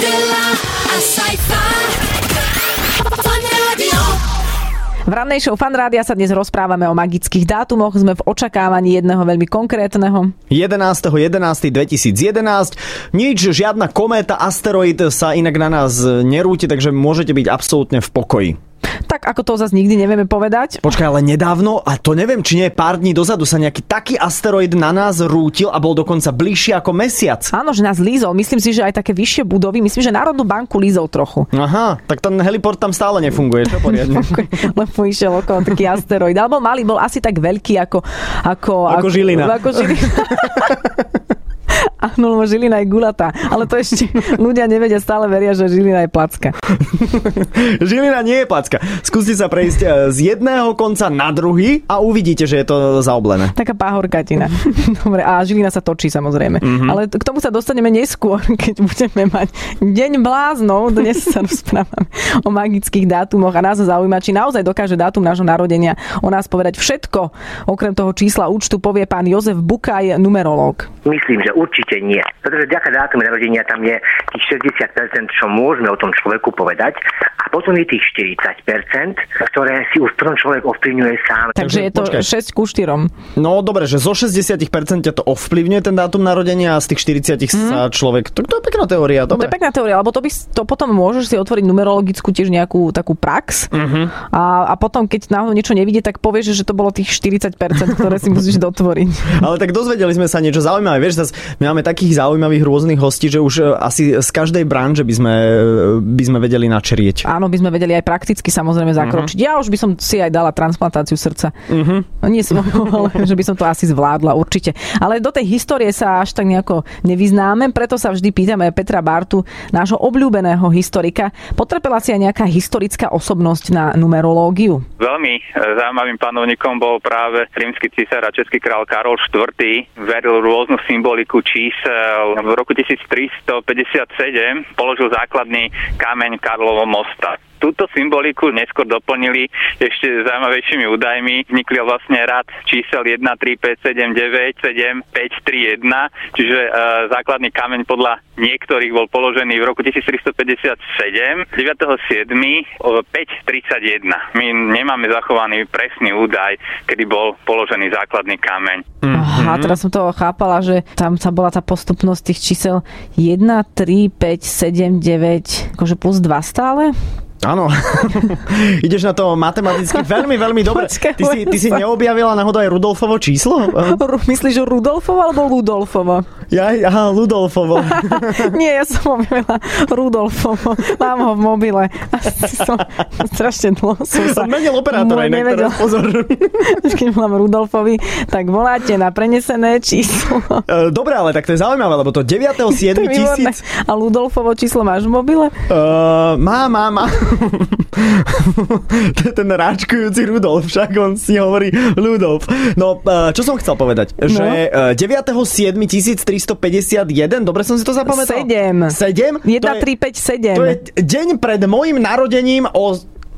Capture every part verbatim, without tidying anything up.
Adela, a Saifa. Fan Rádio. V rannej show Fan Rádia sa dnes rozprávame o magických dátumoch. Sme v očakávaní jedného veľmi konkrétneho. jedenásteho jedenásteho dvetisícjedenásť. Nič, žiadna kométa, asteroid sa inak na nás nerúti, takže môžete byť absolútne v pokoji. Tak ako to zase nikdy nevieme povedať. Počkaj, ale nedávno, a to neviem, či nie pár dní dozadu, sa nejaký taký asteroid na nás rútil a bol dokonca bližšie ako mesiac. Áno, že nás lízol. Myslím si, že aj také vyššie budovy. Myslím, že Národnú banku lízol trochu. Aha, tak ten heliport tam stále nefunguje, čo poriadne? Lebo išiel okolo taký asteroid. Alebo malý, bol asi tak veľký ako... Ako, ako, ako Žilina. Ako Žilina. Áno, lebo Žilina je gulatá. Ale to ešte ľudia nevedia, stále veria, že Žilina je placka. Žilina nie je placka. Skúste sa prejsť z jedného konca na druhý a uvidíte, že je to zaoblené. Taká páhorkatina. Dobre, a Žilina sa točí samozrejme. Mm-hmm. Ale k tomu sa dostaneme neskôr, keď budeme mať Deň bláznov. Dnes sa rozprávame o magických dátumoch a nás zaujíma, či naozaj dokáže dátum nášho narodenia o nás povedať všetko. Okrem toho čísla účtu povie pán Jozef Bukaj, numerológ. Myslím, že určite nie. Pretože vďaka dátumu narodenia tam je tých šesťdesiat percent, čo môžeme o tom človeku povedať. A potom je tých štyridsať percent, ktoré si už ten človek ovplyvňuje sám. Takže je to počkaj. šesť ku štyrom. No dobre, že zo šesťdesiat percent to ovplyvňuje ten dátum narodenia a z tých štyridsať percent mm. sa človek... To, to je pekná teória, dobre. To je pekná teória, lebo to, by, to potom môžeš si otvoriť numerologickú tiež nejakú takú prax mm-hmm. a, a potom, keď náhodou niečo nevidie, tak povieš, že to bolo tých štyridsať percent, ktoré si musíš dotvoriť. Ale tak dozvedeli sme sa niečo zaujímavé. Vieš, zase my máme takých zaujímavých rôznych hostí, že už asi z každej branže by sme, by sme vedeli načrieť. Áno, by sme vedeli aj prakticky samozrejme zakročiť. Uh-huh. Ja už by som si aj dala transplantáciu srdca. Uh-huh. No, nie som, ale že by som to asi zvládla určite. Ale do tej histórie sa až tak nejako nevyznáme, preto sa vždy pýtame Petra Bartu, nášho obľúbeného historika. Potrpela si aj nejaká historická osobnosť na numerológiu? Veľmi zaujímavým panovníkom bol práve rímsky císar a český král Karol štvrtý. Veril rôznu symboliku čísel. V roku tisíctristopäťdesiatsedem položil základný kameň Karlovho mosta. Túto symboliku neskôr doplnili ešte zaujímavejšími údajmi. Vznikli vlastne rad čísel jeden, tri, päť, sedem, deväť, sedem, päť, tri, jeden, čiže e, základný kameň podľa niektorých bol položený v roku tisíctristopäťdesiatsedem, deviateho siedmeho päť tridsaťjeden. My nemáme zachovaný presný údaj, kedy bol položený základný kameň. Aha, teraz som to chápala, že tam sa bola tá postupnosť tých čísel jeden, tri, päť, sedem, deväť, akože plus dva stále? Áno. Ideš na to matematicky veľmi, veľmi dobre. Počkaj, ty si, ty si neobjavila náhodou aj Rudolfovo číslo? Myslíš, že Rudolfovo alebo Ludolfovo? Ja, aha, Ludolfovo. Nie, ja som objavila Rudolfovo. Mám ho v mobile. Som, strašne dlho som sa... Som menil operátora inak, teraz pozor. Keď volám Rudolfovi, tak voláte na prenesené číslo. Dobre, ale tak to je zaujímavé, lebo to deviateho siedmeho tisíc... A Ludolfovo číslo máš v mobile? Uh, má, má, má. To je ten ráčkujúci Rudolf, však on si hovorí Ludolf. No, čo som chcel povedať? No. Že deviateho siedmeho tisíctristopäťdesiatjeden, dobre som si to zapamätal? sedem. sedem? jeden, tri, päť, sedem. To je deň pred mojim narodením o...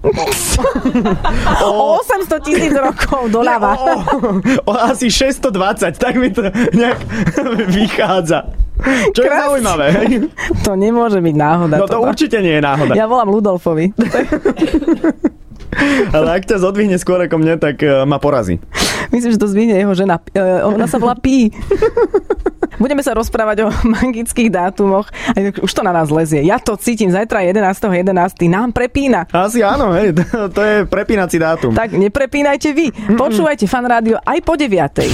o osemsto tisíc rokov doľava. O, o, o asi šesťstodvadsať, tak mi to nejak vychádza. Čo je zaujímavé. To nemôže byť náhoda. No to toto. Určite nie je náhoda. Ja volám Ludolfovi. Ale ak ťa zodvihne skôr ako mne, tak uh, ma porazí. Myslím, že to zvihne jeho žena. Uh, ona sa volá Pí. Budeme sa rozprávať o magických dátumoch. Už to na nás lezie. Ja to cítim. Zajtra jedenásteho jedenásteho nám prepína. Asi áno, hej. To je prepínací dátum. Tak neprepínajte vy. Počúvajte Fan Rádio aj po deviatej.